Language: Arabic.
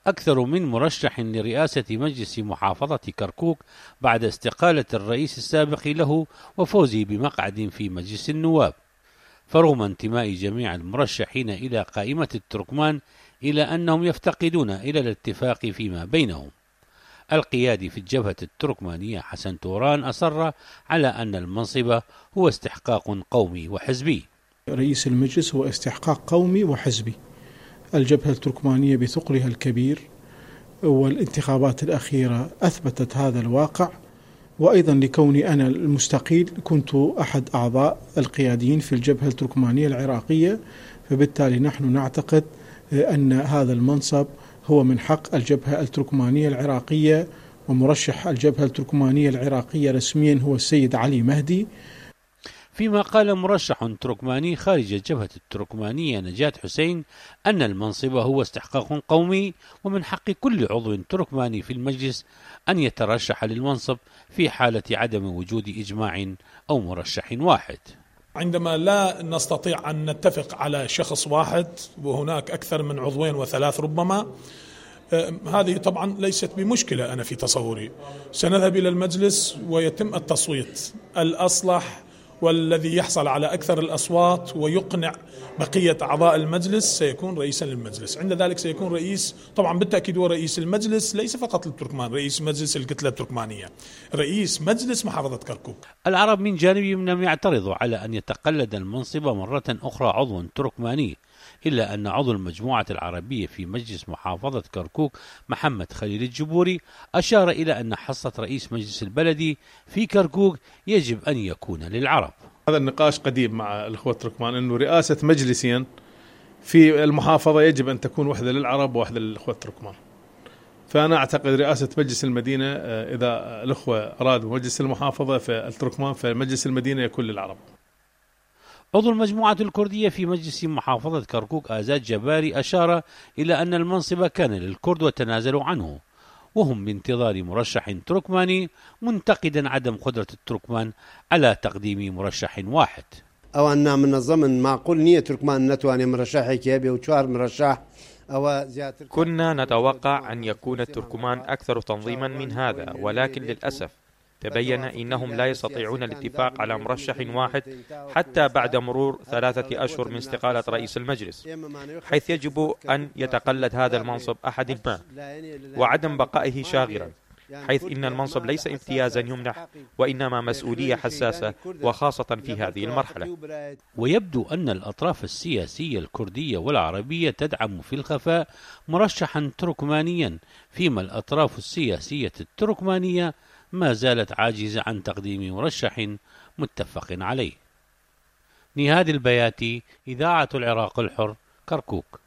أكثر من مرشح لرئاسة مجلس محافظة كركوك بعد استقالة الرئيس السابق له وفوزه بمقعد في مجلس النواب. فرغم انتماء جميع المرشحين إلى قائمة التركمان إلا أنهم يفتقدون إلى الاتفاق فيما بينهم. القيادي في الجبهة التركمانية حسن توران أصر على أن المنصب هو استحقاق قومي وحزبي. رئيس المجلس هو استحقاق قومي وحزبي. الجبهة التركمانية بثقلها الكبير والانتخابات الأخيرة أثبتت هذا الواقع، وأيضا لكوني أنا المستقيل كنت أحد أعضاء القياديين في الجبهة التركمانية العراقية، فبالتالي نحن نعتقد أن هذا المنصب هو من حق الجبهة التركمانية العراقية، ومرشح الجبهة التركمانية العراقية رسميا هو السيد علي مهدي. فيما قال مرشح تركماني خارج الجبهة التركمانية نجاة حسين أن المنصب هو استحقاق قومي ومن حق كل عضو تركماني في المجلس أن يترشح للمنصب في حالة عدم وجود إجماع أو مرشح واحد. عندما لا نستطيع أن نتفق على شخص واحد وهناك أكثر من عضوين وثلاث ربما، هذه طبعا ليست بمشكلة. أنا في تصوري سنذهب إلى المجلس ويتم التصويت الأصلح، والذي يحصل على أكثر الأصوات ويقنع بقية أعضاء المجلس سيكون رئيسا للمجلس. عند ذلك سيكون رئيس، طبعا بالتأكيد هو رئيس المجلس ليس فقط للتركمان، رئيس مجلس الكتلة التركمانية، رئيس مجلس محافظة كركوك. العرب من جانبهم لم يعترضوا على أن يتقلد المنصب مرة أخرى عضو تركماني، إلا أن عضو المجموعة العربية في مجلس محافظة كركوك محمد خليل الجبوري أشار إلى أن حصة رئيس مجلس البلدي في كركوك يجب أن يكون للعرب. هذا النقاش قديم مع الأخوة التركمان، أنه رئاسة مجلسين في المحافظة يجب أن تكون واحدة للعرب وواحدة للأخوة التركمان. فأنا أعتقد رئاسة مجلس المدينة إذا الأخوة أرادوا مجلس المحافظة في التركمان فمجلس المدينة يكون للعرب. عضو المجموعة الكردية في مجلس محافظة كركوك آزاد جباري أشار إلى أن المنصب كان للكرد وتنازلوا عنه، وهم بانتظار مرشح تركماني، منتقدا عدم قدرة التركمان على تقديم مرشح واحد. أو أن من الضمن معقول نية تركمان نتواني مرشح كيابي وشوار مرشح أو زيادة. كنا نتوقع أن يكون التركمان أكثر تنظيما من هذا، ولكن للأسف تبين إنهم لا يستطيعون الاتفاق على مرشح واحد حتى بعد مرور 3 أشهر من استقالة رئيس المجلس، حيث يجب أن يتقلد هذا المنصب أحد ما، وعدم بقائه شاغرا، حيث إن المنصب ليس امتيازا يمنح وإنما مسؤولية حساسة وخاصة في هذه المرحلة. ويبدو أن الأطراف السياسية الكردية والعربية تدعم في الخفاء مرشحا تركمانيا، فيما الأطراف السياسية التركمانية ما زالت عاجزة عن تقديم مرشح متفق عليه. نهاد البياتي، إذاعة العراق الحر، كركوك.